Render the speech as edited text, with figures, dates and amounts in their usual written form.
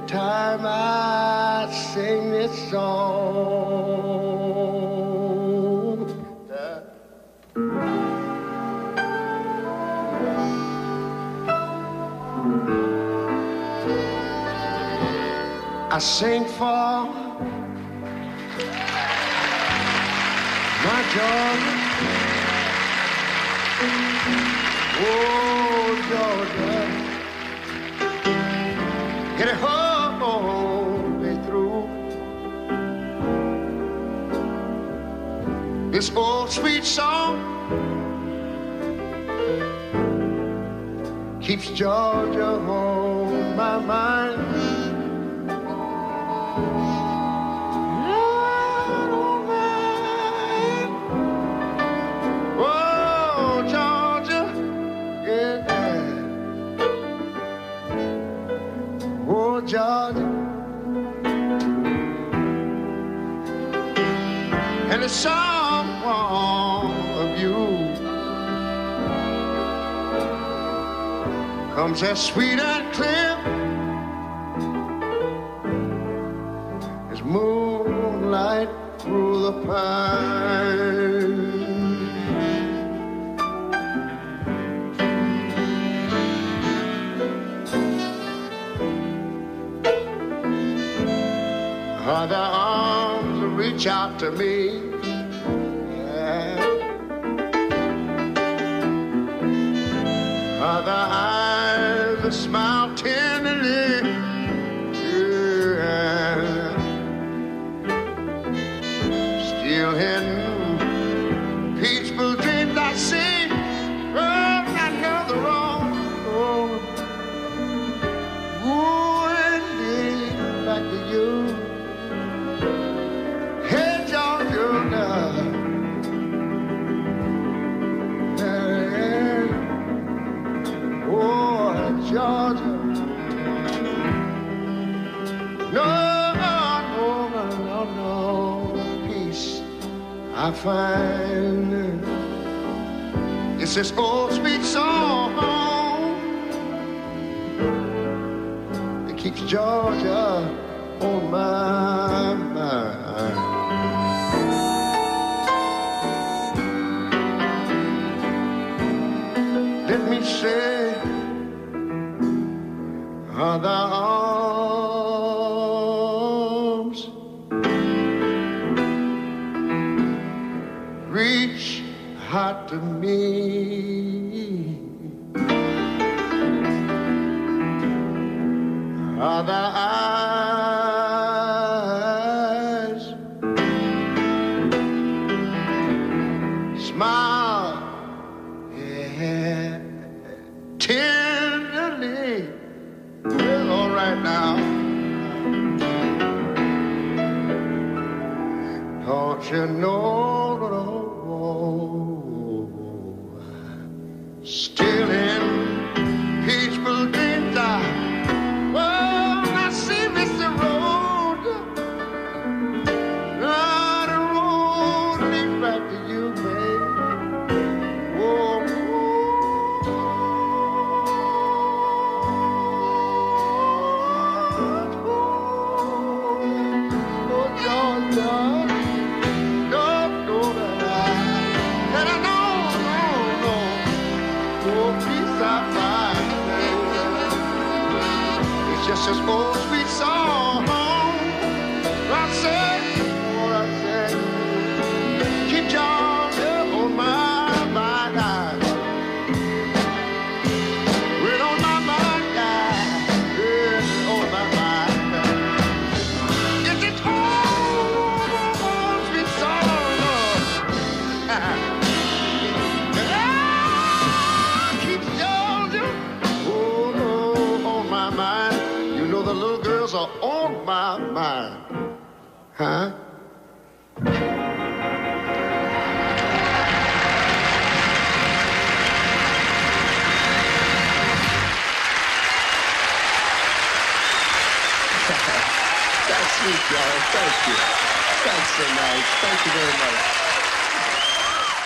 time I sing this song, I sing for my Georgia. Oh, Georgia, get it home, they through. This old sweet song keeps Georgia on my mind. Georgia, and the song of you comes as sweet and clear as moonlight through the pine. Other arms reach out to me, yeah. Other eyes that smile tenderly, yeah. Still hidden peaceful dreams I see. Oh, I know the wrong. Oh, indeed, back to you. Georgia, no, peace I find. It's this old sweet song that keeps Georgia on my mind. Let me say, other arms reach out to me. Other eyes smile, yeah, tenderly. Well, all right now, don't you know, still in peaceful dreams I see Mr. Road, the road leads back to you, babe. Just this old sweet song. I said, what I said, keep Georgia on my mind. We're on my mind, yeah, on my mind. It's this old sweet song. Keep Georgia, on my mind. The little girls are on my mind, huh? That's sweet, y'all. Thank you. Thanks so much. Thank you very much.